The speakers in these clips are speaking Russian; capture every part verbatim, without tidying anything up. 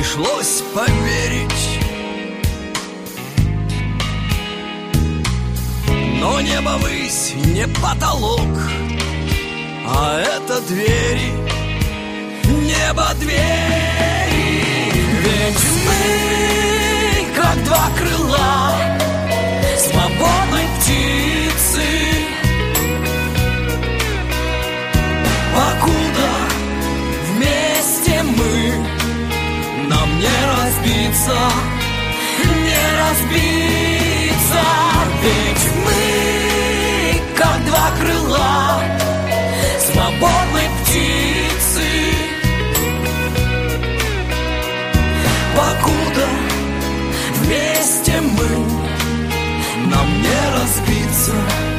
пришлось поверить. Но небо высь не потолок, а это двери, небо двери. Ведь мы, как два крыла свободной птицы, покуда вместе мы, нам не разбиться, не разбиться. Ведь мы, как два крыла свободной птицы, покуда вместе мы, нам не разбиться.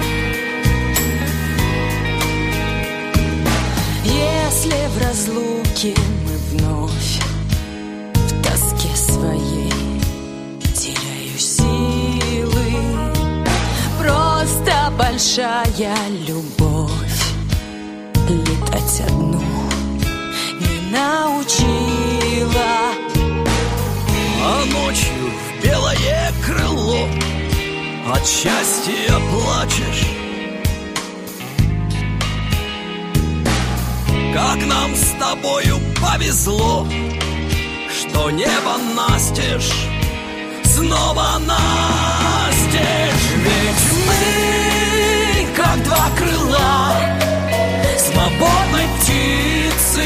Если в разлуке мы вновь в тоске своей теряю силы, просто большая любовь летать одну не научила. А ночью в белое крыло от счастья плачешь. Как нам с тобою повезло, что небо настежь, снова настежь. Ведь мы, как два крыла свободной птицы,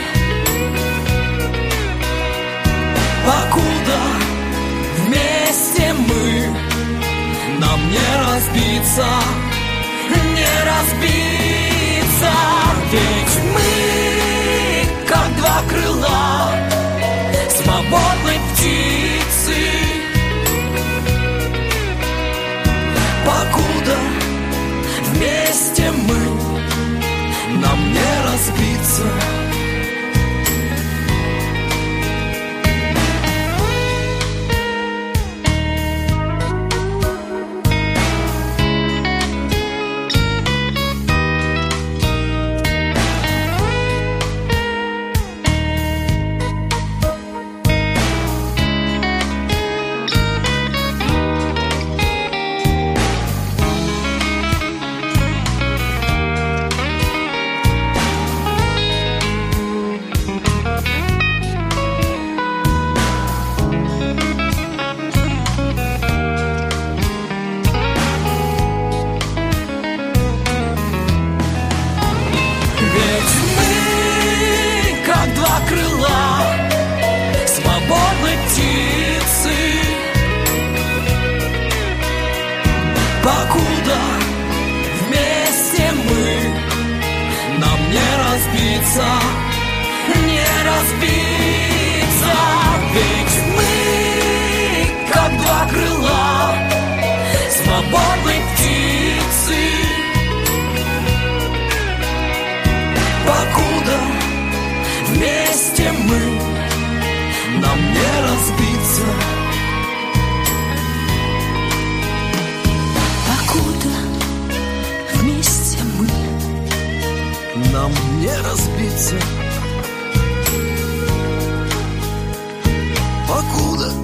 покуда вместе мы, нам не разбиться, не разбиться. Ведь мы, как два крыла свободной птицы, покуда вместе мы, нам не разбиться. Покуда вместе мы, нам не разбиться, не разбиться. Ведь мы, как два крыла свободной птицы, покуда вместе мы, нам не разбиться. Вместе мы, нам не разбиться. Покуда